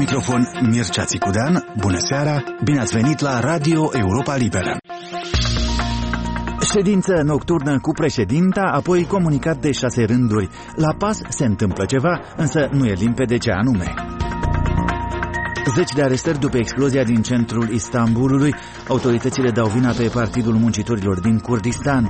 microfon Mircea Țicudean. Bună seara, bine ați venit la Radio Europa Liberă. Ședință nocturnă cu președinta, apoi comunicat de 6 rânduri. La PAS se întâmplă ceva, însă nu e limpede ce anume. 10 de arestări după explozia din centrul Istanbulului. Autoritățile dau vina pe Partidul Muncitorilor din Kurdistan.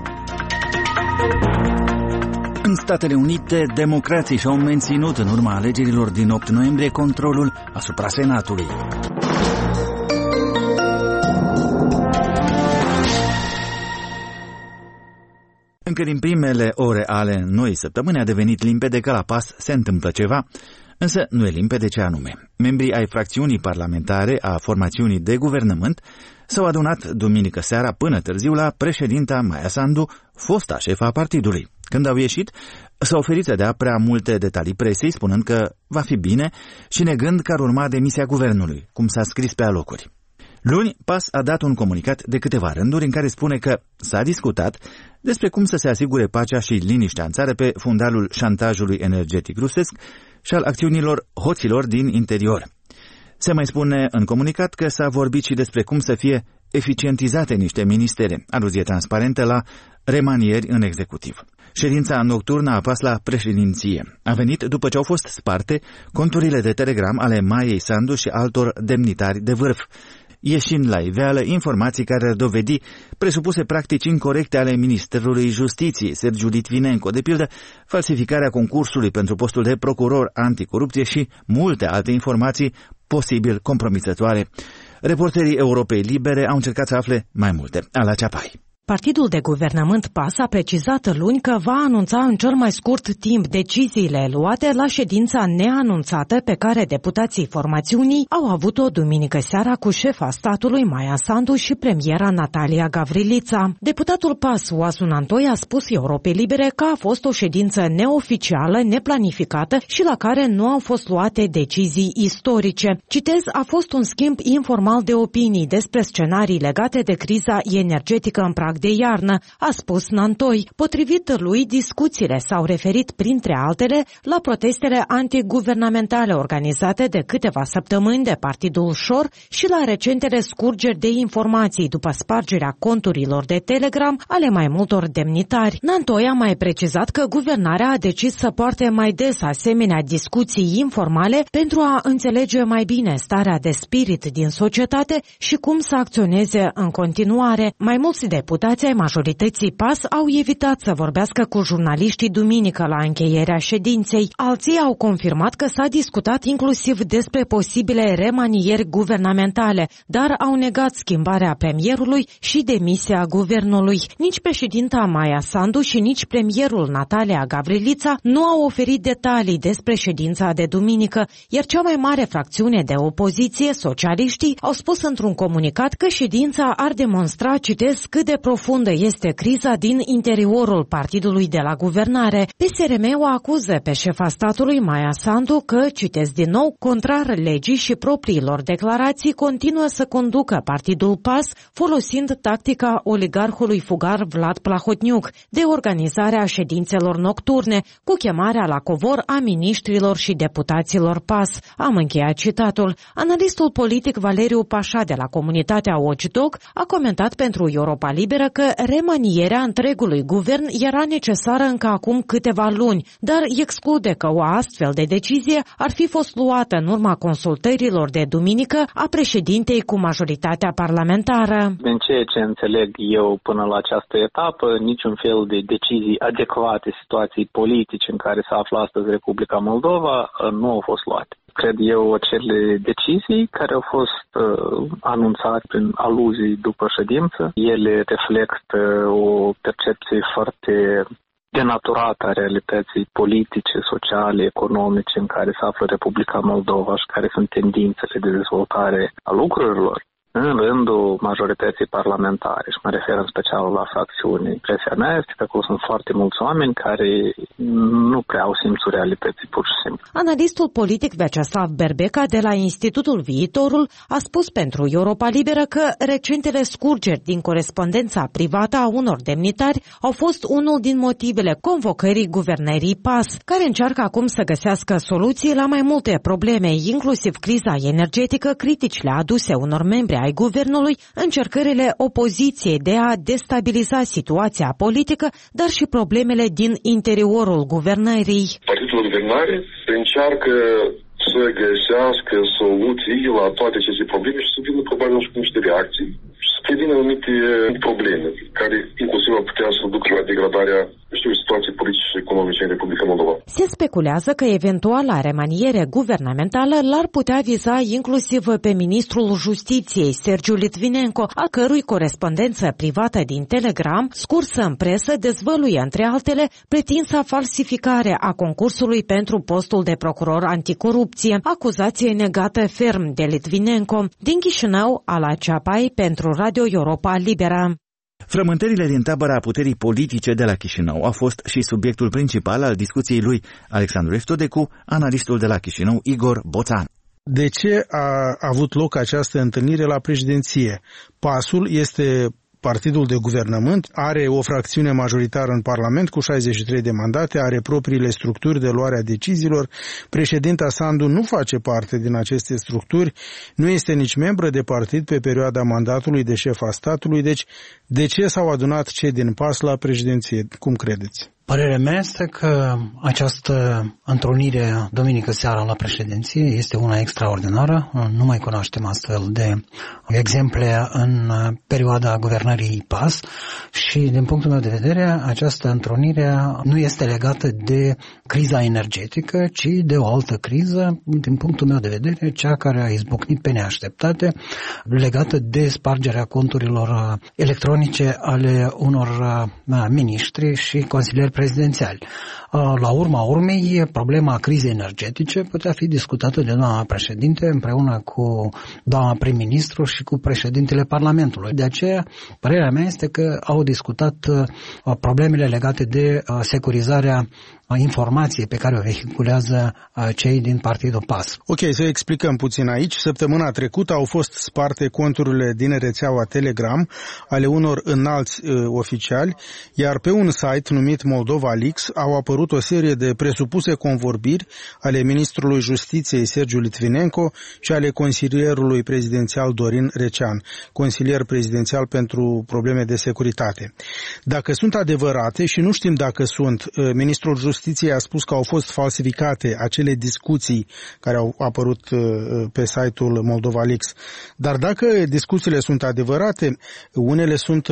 În Statele Unite, democrații și-au menținut în urma alegerilor din 8 noiembrie controlul asupra Senatului. Încă din primele ore ale noii săptămâni a devenit limpede că la PAS se întâmplă ceva, însă nu e limpede ce anume. Membrii ai fracțiunii parlamentare a formațiunii de guvernământ s-au adunat duminică seara până târziu la președinta Maia Sandu, fosta șefa partidului. Când au ieșit, s-au oferit să dea prea multe detalii presei, spunând că va fi bine și negând că ar urma demisia guvernului, cum s-a scris pe alocuri. Luni, PAS a dat un comunicat de câteva rânduri în care spune că s-a discutat despre cum să se asigure pacea și liniștea în țară pe fundalul șantajului energetic rusesc și al acțiunilor hoților din interior. Se mai spune în comunicat că s-a vorbit și despre cum să fie eficientizate niște ministere, aluzie transparentă la remanieri în executiv. Ședința nocturnă a PAS la președinție a venit după ce au fost sparte conturile de Telegram ale Maiei Sandu și altor demnitari de vârf, ieșind la iveală informații care ar dovedi presupuse practici incorecte ale Ministerului Justiției, Sergiu Litvinenko, de pildă falsificarea concursului pentru postul de procuror anticorupție și multe alte informații posibil compromițătoare. Reporterii Europei Libere au încercat să afle mai multe. Ala Ceapai. Partidul de guvernământ PAS a precizat luni că va anunța în cel mai scurt timp deciziile luate la ședința neanunțată pe care deputații formațiunii au avut-o duminică seara cu șefa statului Maia Sandu și premiera Natalia Gavrilița. Deputatul PAS, Oazu Nantoi, a spus Europei Libere că a fost o ședință neoficială, neplanificată și la care nu au fost luate decizii istorice. Citez, a fost un schimb informal de opinii despre scenarii legate de criza energetică în prag de iarnă, a spus Nantoi. Potrivit lui, discuțiile s-au referit, printre altele, la protestele antiguvernamentale organizate de câteva săptămâni de Partidul Șor și la recentele scurgeri de informații după spargerea conturilor de Telegram ale mai multor demnitari. Nantoi a mai precizat că guvernarea a decis să poarte mai des asemenea discuții informale pentru a înțelege mai bine starea de spirit din societate și cum să acționeze în continuare. Mai mulți deputați ai majorității PAS au evitat să vorbească cu jurnaliștii duminică la încheierea ședinței. Alții au confirmat că s-a discutat inclusiv despre posibile remanieri guvernamentale, dar au negat schimbarea premierului și demisia guvernului. Nici președinta Maia Sandu și nici premierul Natalia Gavrilița nu au oferit detalii despre ședința de duminică, iar cea mai mare fracțiune de opoziție, socialiștii, au spus într-un comunicat că ședința ar demonstra, citez, cât de profundă este criza din interiorul partidului de la guvernare. PSRM o acuză pe șefa statului Maia Sandu că, citez din nou, contrar legii și propriilor declarații, continuă să conducă partidul PAS folosind tactica oligarhului fugar Vlad Plahotniuc de organizarea ședințelor nocturne cu chemarea la covor a miniștrilor și deputaților PAS. Am încheiat citatul. Analistul politic Valeriu Pașa de la comunitatea Watchdog a comentat pentru Europa Liberă că remanierea întregului guvern era necesară încă acum câteva luni, dar exclude că o astfel de decizie ar fi fost luată în urma consultărilor de duminică a președintei cu majoritatea parlamentară. Din ceea ce înțeleg eu până la această etapă, niciun fel de decizii adecvate situației politice în care se află astăzi Republica Moldova nu au fost luate. Cred eu, acele decizii care au fost anunțate prin aluzii după ședință, ele reflectă o percepție foarte denaturată a realității politice, sociale, economice în care se află Republica Moldova și care sunt tendințele de dezvoltare a lucrurilor. în rândul majorității parlamentare, și mă refer în special la fracțiuni. Impresia mea este că acolo sunt foarte mulți oameni care nu prea au simțul realității, pur și simplu. Analistul politic Vyacheslav Berbeca de la Institutul Viitorul a spus pentru Europa Liberă că recentele scurgeri din corespondența privată a unor demnitari au fost unul din motivele convocării guvernării PAS, care încearcă acum să găsească soluții la mai multe probleme, inclusiv criza energetică, criticile aduse unor membri ai guvernului, încercările opoziției de a destabiliza situația politică, dar și problemele din interiorul guvernării. Partidul Guvernare încearcă să găsească soluții la toate aceste probleme și să vină probabil și cu niște reacții și să prevină anumite probleme care inclusiv ar putea să ducă la degradarea situației politice și economice în Republica Moldova. Se speculează că eventuala remaniere guvernamentală l-ar putea viza inclusiv pe ministrul Justiției, Sergiu Litvinenko, a cărui corespondență privată din Telegram, scursă în presă, dezvăluie, între altele, pretinsa falsificare a concursului pentru postul de procuror anticorupție, acuzație negată ferm de Litvinenko. Din Chișinău, Ala Ceapai, pentru Radio Europa Liberă. Frământările din tabăra puterii politice de la Chișinău a fost și subiectul principal al discuției lui Alexandru Eftode cu analistul de la Chișinău, Igor Boțan. De ce a avut loc această întâlnire la președinție? PAS-ul este partidul de guvernământ, are o fracțiune majoritară în Parlament cu 63 de mandate, are propriile structuri de luare a deciziilor. Președinta Sandu nu face parte din aceste structuri, nu este nici membră de partid pe perioada mandatului de șef a statului, deci de ce s-au adunat cei din PAS la președinție? Cum credeți? Părerea mea este că această întrunire duminică seara la președinție este una extraordinară. Nu mai cunoaștem astfel de exemple în perioada guvernării PAS și, din punctul meu de vedere, această întrunire nu este legată de criza energetică, ci de o altă criză, din punctul meu de vedere, cea care a izbucnit pe neașteptate, legată de spargerea conturilor electronice ale unor miniștri și consilieri prezidențiali. La urma urmei, problema crizei energetice putea fi discutată de doamna președinte împreună cu doamna prim-ministru și cu președintele Parlamentului. De aceea, părerea mea este că au discutat problemele legate de securizarea informației pe care o vehiculează cei din partidul PAS. Ok, să explicăm puțin aici. Săptămâna trecută au fost sparte conturile din rețeaua Telegram ale unor înalți oficiali, iar pe un site numit Moldova Leaks au apărut o serie de presupuse convorbiri ale ministrului Justiției Sergiu Litvinenko și ale consilierului prezidențial Dorin Recean, consilier prezidențial pentru probleme de securitate. Dacă sunt adevărate, și nu știm dacă sunt, ministrul Justiției a spus că au fost falsificate acele discuții care au apărut pe site-ul Moldova Leaks. Dar dacă discuțiile sunt adevărate, unele sunt,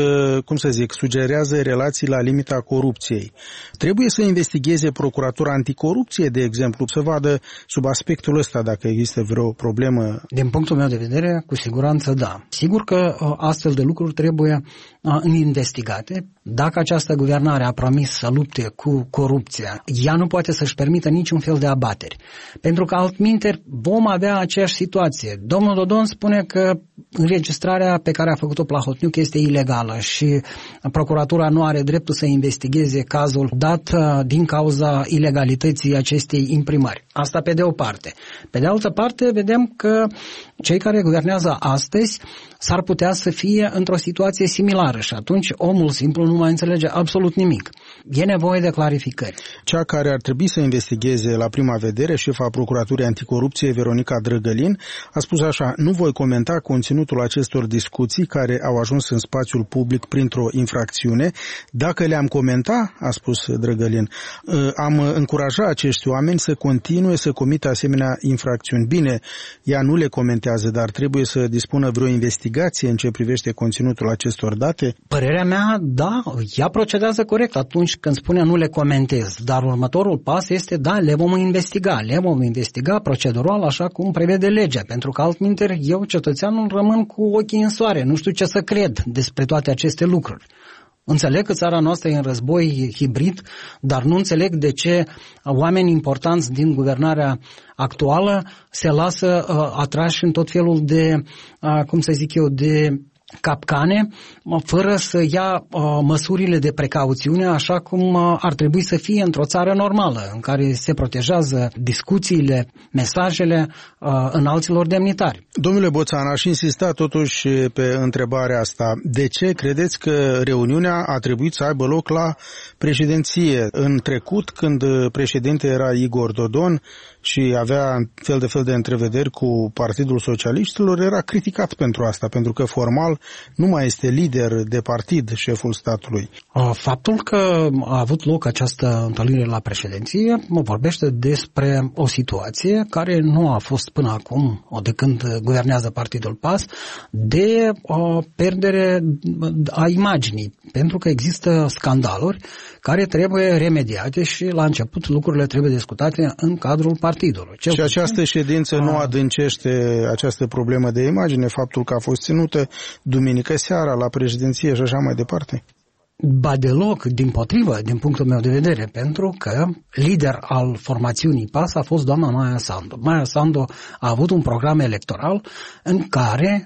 sugerează relații la limita corupției. Trebuie să investigheze Procuratura Anticorupție, de exemplu, să vadă sub aspectul ăsta dacă există vreo problemă. Din punctul meu de vedere, cu siguranță da. Sigur că astfel de lucruri trebuie investigate. Dacă această guvernare a promis să lupte cu corupția, ea nu poate să-și permită niciun fel de abateri. Pentru că altminteri vom avea aceeași situație. Domnul Dodon spune că înregistrarea pe care a făcut-o Plahotniuc este ilegală și procuratura nu are dreptul să investigheze cazul dat din cauza ilegalității acestei imprimări. Asta pe de o parte. Pe de altă parte, vedem că cei care guvernează astăzi s-ar putea să fie într-o situație similară și atunci omul simplu nu mai înțelege absolut nimic. E nevoie de clarificări. Cea care ar trebui să investigheze la prima vedere, șefa Procuraturii Anticorupție, Veronica Drăgălin, a spus așa: nu voi comenta conținutul acestor discuții care au ajuns în spațiul public printr-o infracțiune. Dacă le-am comenta, a spus Drăgălin, am încuraja acești oameni să continue să comită asemenea infracțiuni. Bine, ea nu le comentează, dar trebuie să dispună vreo investigație în ce privește conținutul acestor date? Părerea mea, da, ea procedează corect atunci când spune nu le comentez, dar următorul pas este, da, le vom investiga procedural așa cum prevede legea, pentru că altminteri eu, cetățeanul, rămân cu ochii în soare, nu știu ce să cred despre toate aceste lucruri. Înțeleg că țara noastră e în război hibrid, dar nu înțeleg de ce oameni importanți din guvernarea actuală se lasă atrași în tot felul de, de capcane, fără să ia măsurile de precauțiune așa cum ar trebui să fie într-o țară normală, în care se protejează discuțiile, mesajele înalților demnitari. Domnule Boțan, aș insista totuși pe întrebarea asta. De ce credeți că reuniunea a trebuit să aibă loc la președinție? În trecut, când președinte era Igor Dodon și avea fel de întrevederi cu Partidul Socialiștilor, era criticat pentru asta, pentru că formal nu mai este lider de partid șeful statului. Faptul că a avut loc această întâlnire la președinție vorbește despre o situație care nu a fost până acum, de când guvernează Partidul PAS, de perdere a imaginii, pentru că există scandaluri care trebuie remediate și la început lucrurile trebuie discutate în cadrul partidului. Și această ședință nu adâncește această problemă de imagine, faptul că a fost ținută duminică seara la președinție și așa mai departe? Ba deloc, dimpotrivă, din punctul meu de vedere, pentru că lider al formațiunii PAS a fost doamna Maia Sandu. Maia Sandu a avut un program electoral în care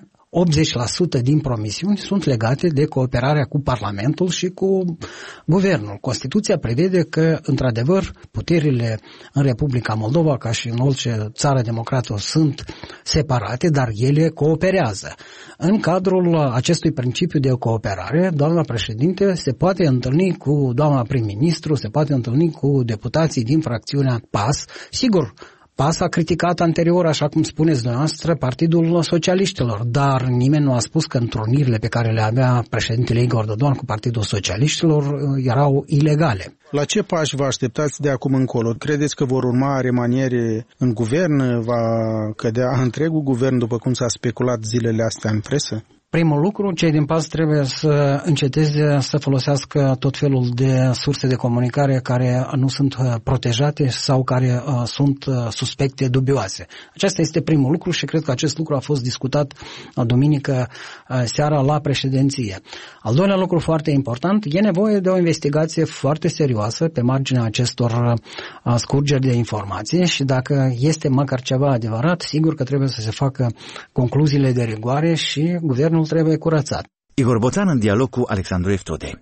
80% din promisiuni sunt legate de cooperarea cu Parlamentul și cu Guvernul. Constituția prevede că, într-adevăr, puterile în Republica Moldova, ca și în orice țară democrată, sunt separate, dar ele cooperează. În cadrul acestui principiu de cooperare, doamna președinte se poate întâlni cu doamna prim-ministru, se poate întâlni cu deputații din fracțiunea PAS, sigur. PAS a criticat anterior, așa cum spuneți dumneavoastră, Partidul Socialiștilor, dar nimeni nu a spus că întrunirile pe care le avea președintele Igor Dodon cu Partidul Socialiștilor erau ilegale. La ce pași vă așteptați de acum încolo? Credeți că vor urma remaniere în guvern? Va cădea întregul guvern, după cum s-a speculat zilele astea în presă? Primul lucru, cei din PAS trebuie să înceteze să folosească tot felul de surse de comunicare care nu sunt protejate sau care sunt suspecte, dubioase. Acesta este primul lucru și cred că acest lucru a fost discutat duminică seara la președinție. Al doilea lucru foarte important, e nevoie de o investigație foarte serioasă pe marginea acestor scurgeri de informație și dacă este măcar ceva adevărat, sigur că trebuie să se facă concluziile de rigoare și guvernul trebuie curățat. Igor Boțan în dialog cu Alexandru Eftode.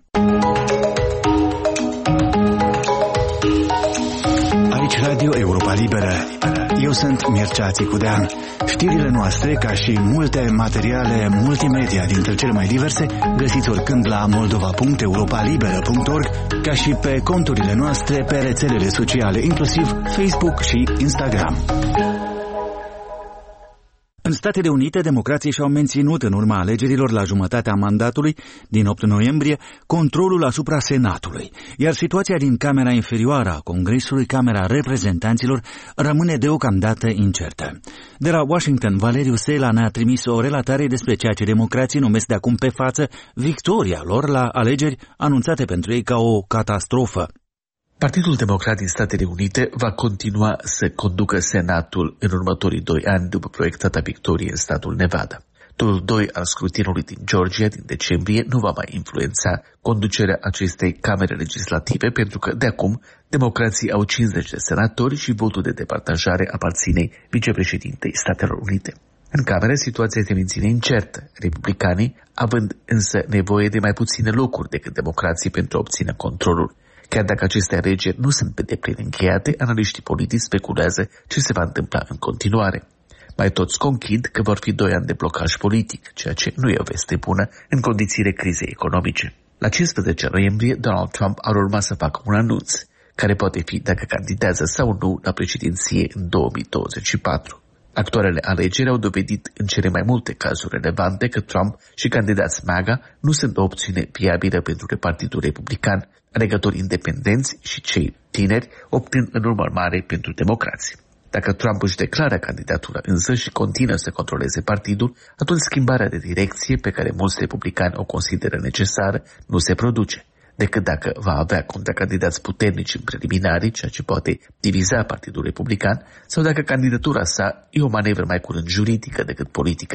Aici Radio Europa Liberă. Eu sunt Mircea Țicudean. Știrile noastre, ca și multe materiale multimedia dintre cele mai diverse, găsiți oricând la moldova.europalibera.org, ca și pe conturile noastre pe rețelele sociale, inclusiv Facebook și Instagram. În Statele Unite, democrații și-au menținut în urma alegerilor la jumătatea mandatului din 8 noiembrie controlul asupra Senatului, iar situația din Camera Inferioară a Congresului, Camera Reprezentanților, rămâne deocamdată incertă. De la Washington, Valeriu Sela ne-a trimis o relatare despre ceea ce democrații numesc de acum pe față victoria lor la alegeri anunțate pentru ei ca o catastrofă. Partidul Democrat din Statele Unite va continua să conducă Senatul în următorii 2 ani după proiectata victorie în statul Nevada. Turul 2 al scrutinului din Georgia din decembrie nu va mai influența conducerea acestei camere legislative pentru că de acum democrații au 50 de senatori și votul de departajare aparține vicepreședintei Statelor Unite. În camere, situația se menține incertă, republicanii având însă nevoie de mai puține locuri decât democrații pentru a obține controlul. Chiar dacă aceste alegeri nu sunt pe deplin încheiate, analiștii politici speculează ce se va întâmpla în continuare. Mai toți conchid că vor fi 2 ani de blocaj politic, ceea ce nu e o veste bună în condițiile crizei economice. La 15 noiembrie, Donald Trump ar urma să facă un anunț, care poate fi dacă candidează sau nu la președinție în 2024. Actualele alegeri au dovedit în cele mai multe cazuri relevante că Trump și candidați MAGA nu sunt o opțiune viabilă pentru Partidul Republican, alegători independenți și cei tineri obțin în urmă mare pentru democrați. Dacă Trump își declară candidatura însă și continuă să controleze partidul, atunci schimbarea de direcție pe care mulți republicani o consideră necesară nu se produce, decât dacă va avea contracandidați puternici în preliminarii, ceea ce poate diviza Partidul Republican, sau dacă candidatura sa e o manevră mai curând juridică decât politică.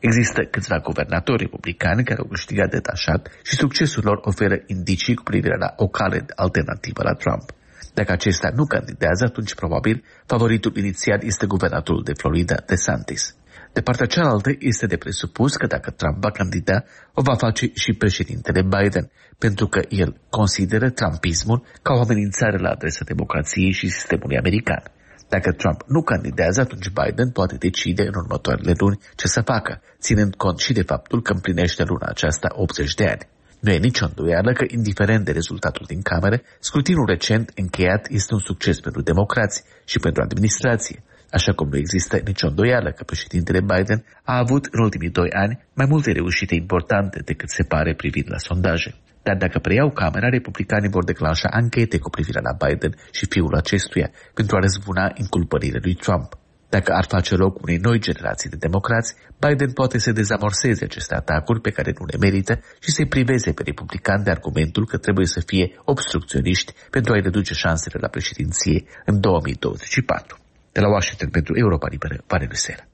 Există câțiva guvernatori republicani care au câștigat detașat și succesul lor oferă indicii cu privire la o cale alternativă la Trump. Dacă acesta nu candidează, atunci probabil favoritul inițial este guvernatorul de Florida, DeSantis. De partea cealaltă este de presupus că dacă Trump va candida, o va face și președintele Biden, pentru că el consideră trumpismul ca o amenințare la adresa democrației și sistemului american. Dacă Trump nu candidează, atunci Biden poate decide în următoarele luni ce să facă, ținând cont și de faptul că împlinește luna aceasta 80 de ani. Nu e nicio îndoială că, indiferent de rezultatul din camere, scrutinul recent încheiat este un succes pentru democrați și pentru administrație, așa cum nu există nicio îndoială că președintele Biden a avut în ultimii 2 ani mai multe reușite importante decât se pare privind la sondaje. Dar dacă preiau camera, republicanii vor declanșa anchete cu privire la Biden și fiul acestuia pentru a răzbuna inculpările lui Trump. Dacă ar face loc unei noi generații de democrați, Biden poate să dezamorseze aceste atacuri pe care nu le merită și să-i priveze pe republicani de argumentul că trebuie să fie obstrucționiști pentru a-i reduce șansele la președinție în 2024. De la Washington pentru Europa Liberă, Valeriu Sela.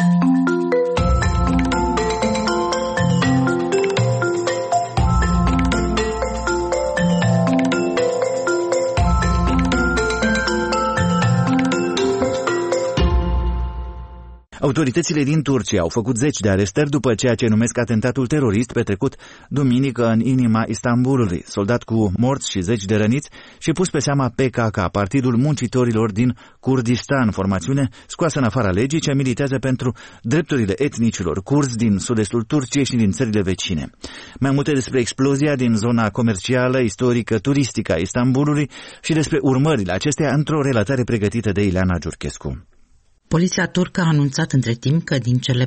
Autoritățile din Turcia au făcut 10 de arestări după ceea ce numesc atentatul terorist petrecut duminică în inima Istanbulului, soldat cu morți și 10 de răniți și pus pe seama PKK, Partidul Muncitorilor din Kurdistan, formațiune scoasă în afara legii ce militează pentru drepturile etnicilor curzi din sud-estul Turciei și din țările vecine. Mai multe despre explozia din zona comercială, istorică, turistică a Istanbulului și despre urmările acesteia într-o relatare pregătită de Ileana Giurchescu. Poliția turcă a anunțat între timp că din cele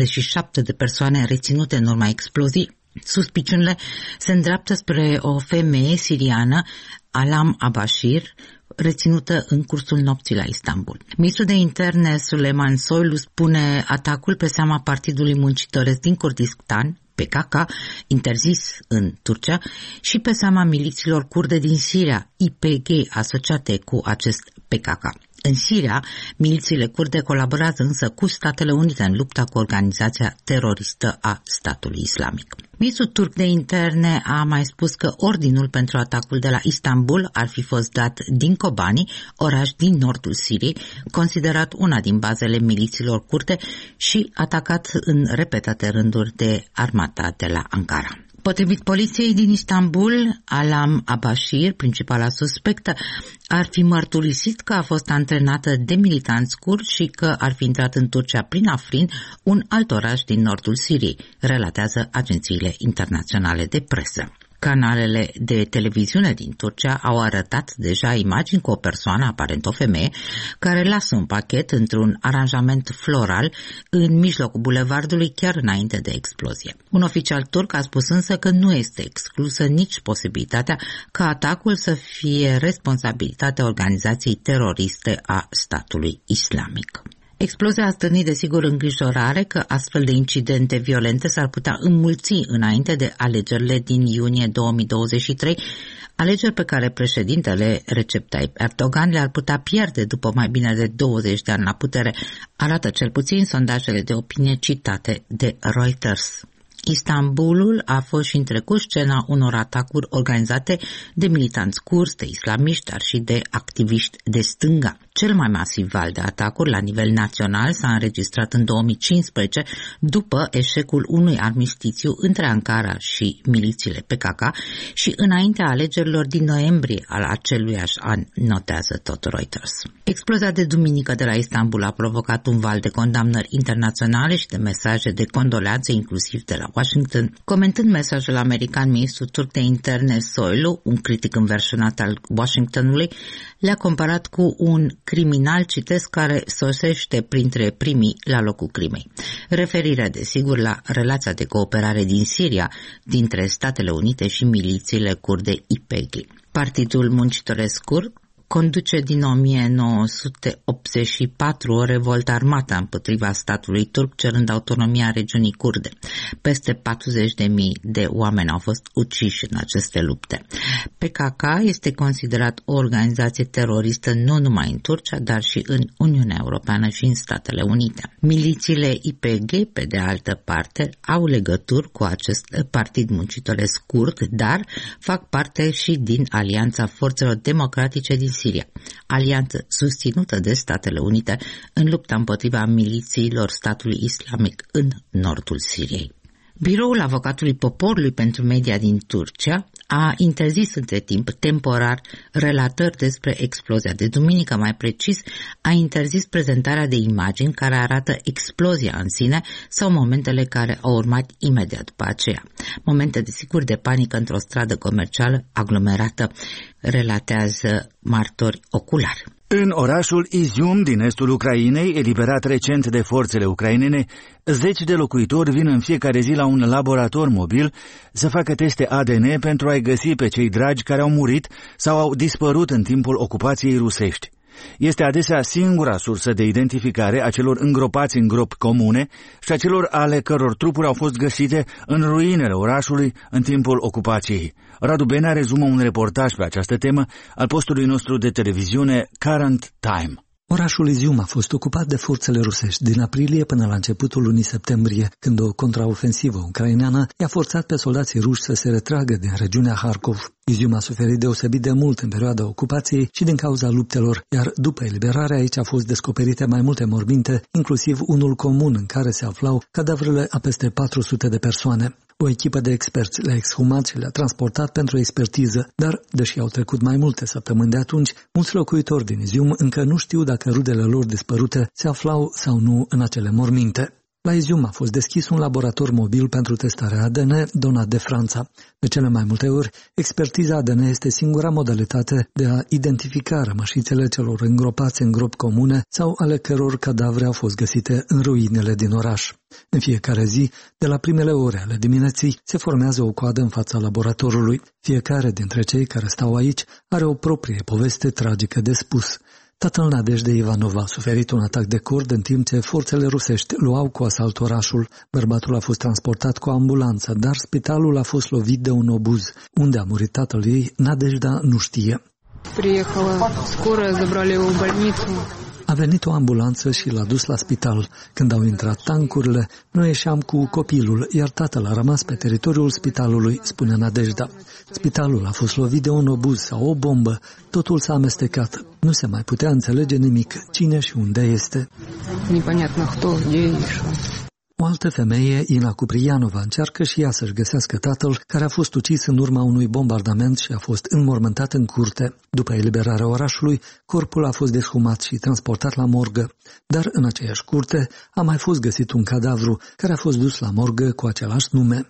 47 de persoane reținute în urma explozii, suspiciunile se îndreaptă spre o femeie siriană, Alam Abashir, reținută în cursul nopții la Istanbul. Ministrul de interne Suleyman Soylu spune atacul pe seama Partidului Muncitoresc din Kurdistan, PKK, interzis în Turcia, și pe seama miliților kurde din Siria, YPG, asociate cu acest PKK. În Siria, milițiile kurde colaborează însă cu Statele Unite în lupta cu organizația teroristă a statului islamic. Ministrul turc de interne a mai spus că ordinul pentru atacul de la Istanbul ar fi fost dat din Kobani, oraș din nordul Siriei, considerat una din bazele milițiilor kurde și atacat în repetate rânduri de armata de la Ankara. Potrivit poliției din Istanbul, Alam Abashir, principala suspectă, ar fi mărturisit că a fost antrenată de militanți kurdi și că ar fi intrat în Turcia prin Afrin, un alt oraș din nordul Siriei, relatează agențiile internaționale de presă. Canalele de televiziune din Turcia au arătat deja imagini cu o persoană, aparent o femeie, care lasă un pachet într-un aranjament floral în mijlocul bulevardului chiar înainte de explozie. Un oficial turc a spus însă că nu este exclusă nici posibilitatea ca atacul să fie responsabilitatea organizației teroriste a statului islamic. Explozia a stârnit desigur îngrijorare că astfel de incidente violente s-ar putea înmulți înainte de alegerile din iunie 2023, alegeri pe care președintele Recep Tayyip Erdogan le-ar putea pierde după mai bine de 20 de ani la putere, arată cel puțin sondajele de opinie citate de Reuters. Istanbulul a fost și în trecut scena unor atacuri organizate de militanți kurzi, de islamiști, dar și de activiști de stânga. Cel mai masiv val de atacuri la nivel național s-a înregistrat în 2015, după eșecul unui armistițiu între Ankara și milițiile PKK și înaintea alegerilor din noiembrie al aceluiași an, notează tot Reuters. Explozia de duminică de la Istanbul a provocat un val de condamnări internaționale și de mesaje de condoleanțe, inclusiv de la Washington. Comentând mesajul american, ministrul turc de interne Soylu, un critic înverșunat al Washingtonului, le-a comparat cu un criminal, citesc, care sosește printre primii la locul crimei. Referirea, desigur, la relația de cooperare din Siria dintre Statele Unite și milițiile kurde YPG. Partidul Muncitoresc kurd, conduce din 1984 o revoltă armată împotriva statului turc, cerând autonomia regiunii kurde. Peste 40.000 de oameni au fost uciși în aceste lupte. PKK este considerat o organizație teroristă nu numai în Turcia, dar și în Uniunea Europeană și în Statele Unite. Milițiile YPG, pe de altă parte, au legături cu acest partid muncitoresc kurd, dar fac parte și din Alianța Forțelor Democratice din Siria, alianță susținută de Statele Unite în lupta împotriva milițiilor statului islamic în nordul Siriei. Biroul Avocatului Poporului pentru Media din Turcia a interzis între timp temporar relatări despre explozia de duminică, mai precis a interzis prezentarea de imagini care arată explozia în sine sau momentele care au urmat imediat după aceea. Momente desigur de panică într-o stradă comercială aglomerată, relatează martori oculari. În orașul Izium din estul Ucrainei, eliberat recent de forțele ucrainene, zeci de locuitori vin în fiecare zi la un laborator mobil să facă teste ADN pentru a-i găsi pe cei dragi care au murit sau au dispărut în timpul ocupației rusești. Este adesea singura sursă de identificare a celor îngropați în gropi comune și a celor ale căror trupuri au fost găsite în ruinele orașului în timpul ocupației. Radu Benea rezumă un reportaj pe această temă al postului nostru de televiziune Current Time. Orașul Izium a fost ocupat de forțele rusești din aprilie până la începutul lunii septembrie, când o contraofensivă ucraineană i-a forțat pe soldații ruși să se retragă din regiunea Harkov. Izium a suferit deosebit de mult în perioada ocupației și din cauza luptelor, iar după eliberare aici au fost descoperite mai multe morminte, inclusiv unul comun în care se aflau cadavrele a peste 400 de persoane. O echipă de experți le-a exhumat și le-a transportat pentru expertiză, dar, deși au trecut mai multe săptămâni de atunci, mulți locuitori din Izium încă nu știu dacă rudele lor dispărute se aflau sau nu în acele morminte. La Izium a fost deschis un laborator mobil pentru testarea ADN donat de Franța. De cele mai multe ori, expertiza ADN este singura modalitate de a identifica rămășițele celor îngropați în gropi comune sau ale căror cadavre au fost găsite în ruinele din oraș. În fiecare zi, de la primele ore ale dimineții, se formează o coadă în fața laboratorului. Fiecare dintre cei care stau aici are o proprie poveste tragică de spus. Tatăl Nadejdei Ivanova a suferit un atac de cord în timp ce forțele rusești luau cu asalt orașul. Bărbatul a fost transportat cu ambulanță, dar spitalul a fost lovit de un obuz. Unde a murit tatăl ei, Nadejda nu știe. A venit o ambulanță și l-a dus la spital. Când au intrat tancurile, noi ieșeam cu copilul, iar tatăl a rămas pe teritoriul spitalului, spune Nadejda. Spitalul a fost lovit de un obuz sau o bombă, totul s-a amestecat. Nu se mai putea înțelege nimic, cine și unde este. O altă femeie, Ina Cuprianova, încearcă și ea să-și găsească tatăl, care a fost ucis în urma unui bombardament și a fost înmormântat în curte. După eliberarea orașului, corpul a fost deshumat și transportat la morgă, dar în aceeași curte a mai fost găsit un cadavru care a fost dus la morgă cu același nume.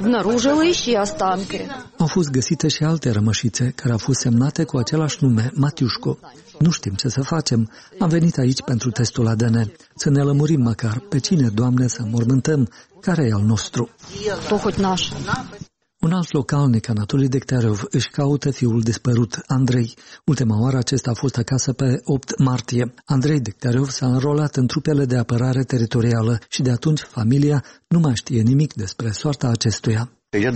Au fost găsite și alte rămășițe care au fost semnate cu același nume, Matiușco. Nu știm ce să facem. Am venit aici pentru testul ADN. Să ne lămurim măcar pe cine, Doamne, să înmormântăm, care e al nostru. Un alt localnic, Anatolii Dectarev, își caută fiul dispărut, Andrei. Ultima oară acesta a fost acasă pe 8 martie. Andrei Dectarev s-a înrolat în trupele de apărare teritorială și de atunci familia nu mai știe nimic despre soarta acestuia.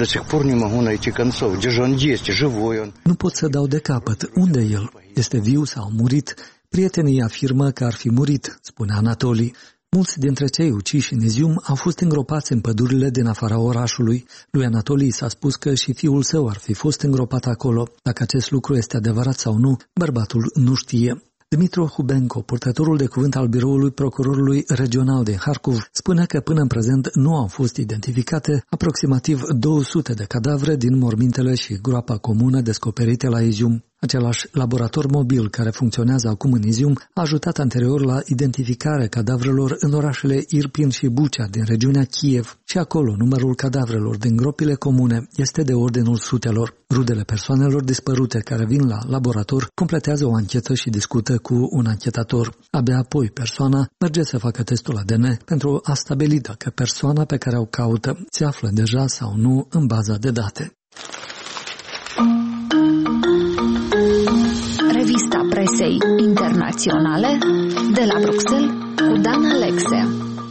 Nu pot să dau de capăt. Unde e el? Este viu sau murit? Prietenii afirmă că ar fi murit, spune Anatolii. Mulți dintre cei uciși în Izium au fost îngropați în pădurile din afara orașului. Lui Anatolii s-a spus că și fiul său ar fi fost îngropat acolo. Dacă acest lucru este adevărat sau nu, bărbatul nu știe. Dmitro Hubenko, purtătorul de cuvânt al biroului procurorului regional din Harkov, spune că până în prezent nu au fost identificate aproximativ 200 de cadavre din mormintele și groapa comună descoperite la Izium. Același laborator mobil care funcționează acum în Izium a ajutat anterior la identificarea cadavrelor în orașele Irpin și Bucea din regiunea Kiev și acolo numărul cadavrelor din gropile comune este de ordinul sutelor. Rudele persoanelor dispărute care vin la laborator completează o anchetă și discută cu un anchetator. Abia apoi persoana merge să facă testul ADN pentru a stabili dacă persoana pe care o caută se află deja sau nu în baza de date. Revista presei internaționale de la Bruxelles cu Dan Alexe.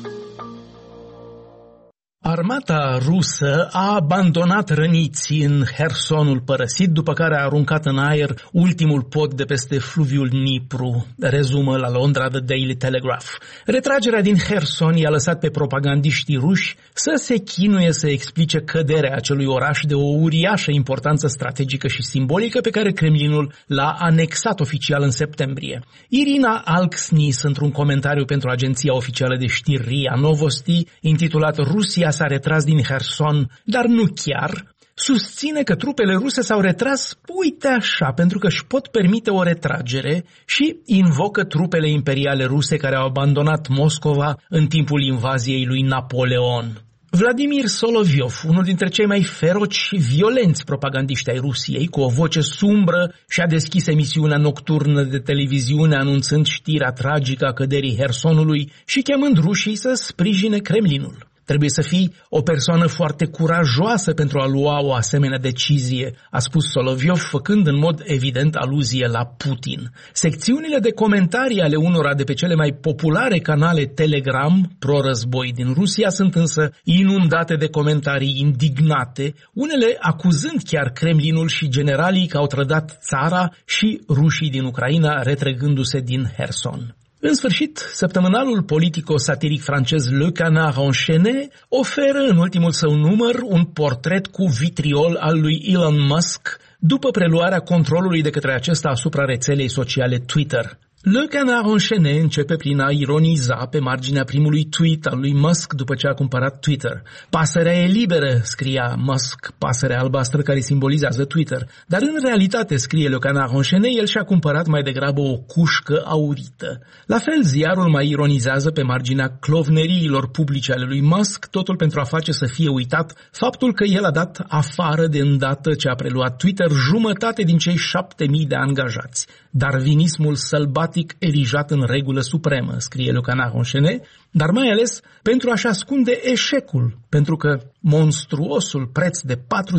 Armata rusă a abandonat răniți în Hersonul părăsit, după care a aruncat în aer ultimul pod de peste fluviul Dnipru, rezumă la Londra The Daily Telegraph. Retragerea din Herson i-a lăsat pe propagandiștii ruși să se chinuie să explice căderea acelui oraș de o uriașă importanță strategică și simbolică pe care Kremlinul l-a anexat oficial în septembrie. Irina Alksnis, într-un comentariu pentru agenția oficială de știri RIA Novosti, intitulat Rusia s-a retras din Herson, dar nu chiar, susține că trupele ruse s-au retras, uite așa, pentru că își pot permite o retragere și invocă trupele imperiale ruse care au abandonat Moscova în timpul invaziei lui Napoleon. Vladimir Soloviov, unul dintre cei mai feroci și violenți propagandiști ai Rusiei, cu o voce sumbră, și-a deschis emisiunea nocturnă de televiziune anunțând știrea tragică a căderii Hersonului și chemând rușii să sprijine Kremlinul. Trebuie să fii o persoană foarte curajoasă pentru a lua o asemenea decizie, a spus Soloviov, făcând în mod evident aluzie la Putin. Secțiunile de comentarii ale unora de pe cele mai populare canale Telegram pro-război din Rusia sunt însă inundate de comentarii indignate, unele acuzând chiar Kremlinul și generalii că au trădat țara și rușii din Ucraina retrăgându-se din Herson. În sfârșit, săptămânalul politico-satiric francez Le Canard Enchaîné oferă în ultimul său număr un portret cu vitriol al lui Elon Musk după preluarea controlului de către acesta asupra rețelei sociale Twitter. Le Canard Enchaîné începe prin a ironiza pe marginea primului tweet al lui Musk după ce a cumpărat Twitter. Pasărea e liberă, scria Musk, pasărea albastră care simbolizează Twitter. Dar în realitate, scrie Le Canard Enchaîné, el și-a cumpărat mai degrabă o cușcă aurită. La fel, ziarul mai ironizează pe marginea clovneriilor publice ale lui Musk, totul pentru a face să fie uitat faptul că el a dat afară de îndată ce a preluat Twitter jumătate din cei 7.000 de angajați. Darwinismul sălbatic erijat în regulă supremă, scrie Le Canard Enchaîné, dar mai ales pentru a-și ascunde eșecul, pentru că monstruosul preț de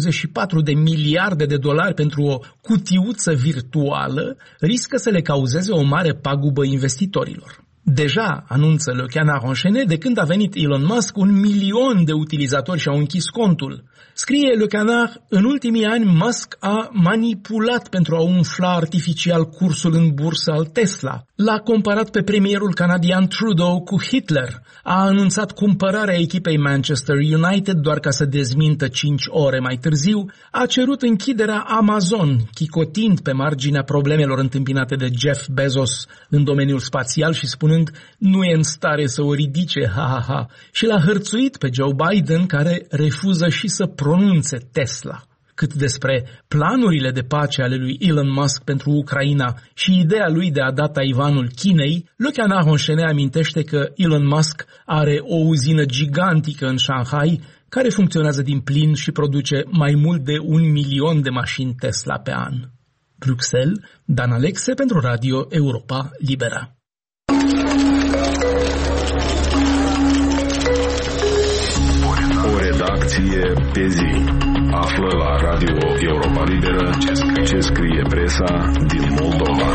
44 de miliarde de dolari pentru o cutiuță virtuală riscă să le cauzeze o mare pagubă investitorilor. Deja, anunță Le Canard Enchaîné, de când a venit Elon Musk, 1 milion de utilizatori și-au închis contul. Scrie Le Canard, în ultimii ani Musk a manipulat pentru a umfla artificial cursul în bursă al Tesla. L-a comparat pe premierul canadian Trudeau cu Hitler. A anunțat cumpărarea echipei Manchester United doar ca să dezmintă 5 ore mai târziu. A cerut închiderea Amazon, chicotind pe marginea problemelor întâmpinate de Jeff Bezos în domeniul spațial și spunând nu e în stare să o ridice, ha-ha-ha. Și l-a hărțuit pe Joe Biden, care refuză și să pronunțe Tesla. Cât despre planurile de pace ale lui Elon Musk pentru Ucraina și ideea lui de a da Taiwanul Chinei, Le Canard Enchaîné amintește că Elon Musk are o uzină gigantică în Shanghai care funcționează din plin și produce mai mult de 1 milion de mașini Tesla pe an. Bruxelles, Dan Alexe pentru Radio Europa Libera. O redacție pe zi. Află la Radio Europa Liberă ce scrie presa din Moldova.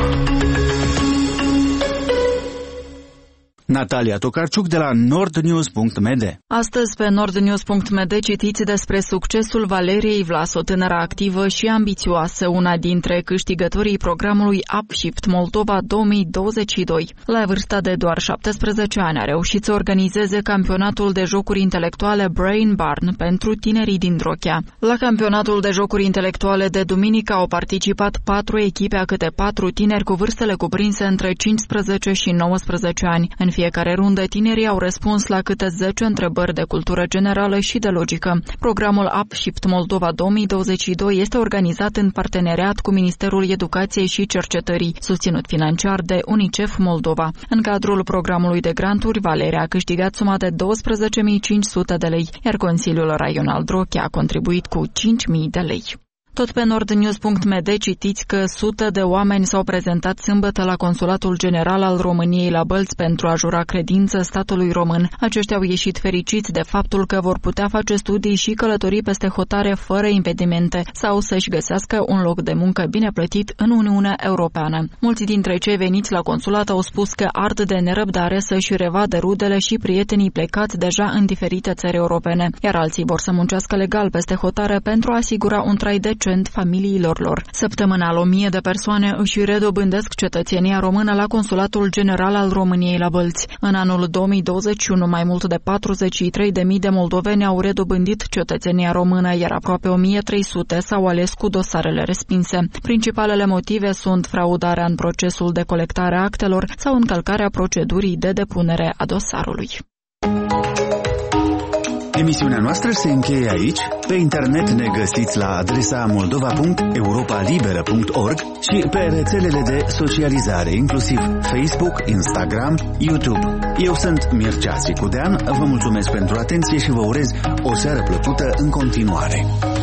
Natalia Tokarczuk de la nordnews.md. Astăzi pe nordnews.md citiți despre succesul Valeriei Vlas, o tânără activă și ambițioasă, una dintre câștigătorii programului Upshift Moldova 2022. La vârsta de doar 17 ani a reușit să organizeze campionatul de jocuri intelectuale Brain Barn pentru tinerii din Drochea. La campionatul de jocuri intelectuale de duminică au participat 4 echipe a câte 4 tineri cu vârstele cuprinse între 15 și 19 ani. În fiecare rundă, tinerii au răspuns la câte 10 întrebări de cultură generală și de logică. Programul Upshift Moldova 2022 este organizat în parteneriat cu Ministerul Educației și Cercetării, susținut financiar de UNICEF Moldova. În cadrul programului de granturi, Valeria a câștigat suma de 12.500 de lei, iar Consiliul Raional Drochea a contribuit cu 5.000 de lei. Tot pe nordnews.md citiți că sute de oameni s-au prezentat sâmbătă la Consulatul General al României la Bălți pentru a jura credință statului român. Aceștia au ieșit fericiți de faptul că vor putea face studii și călătorii peste hotare fără impedimente sau să-și găsească un loc de muncă bine plătit în Uniunea Europeană. Mulți dintre cei veniți la consulat au spus că ard de nerăbdare să-și revadă rudele și prietenii plecați deja în diferite țări europene, iar alții vor să muncească legal peste hotare pentru a asigura un trai decent familiilor lor. Săptămânal 1000 de persoane își redobândesc cetățenia română la Consulatul General al României la Bălți. În anul 2021, mai mult de 43.000 de moldoveni au redobândit cetățenia română, iar aproape 1.300 s-au ales cu dosarele respinse. Principalele motive sunt fraudarea în procesul de colectare a actelor sau încălcarea procedurii de depunere a dosarului. Emisiunea noastră se încheie aici. Pe internet ne găsiți la adresa moldova.europalibera.org și pe rețelele de socializare, inclusiv Facebook, Instagram, YouTube. Eu sunt Mircea Sicudean, vă mulțumesc pentru atenție și vă urez o seară plăcută în continuare.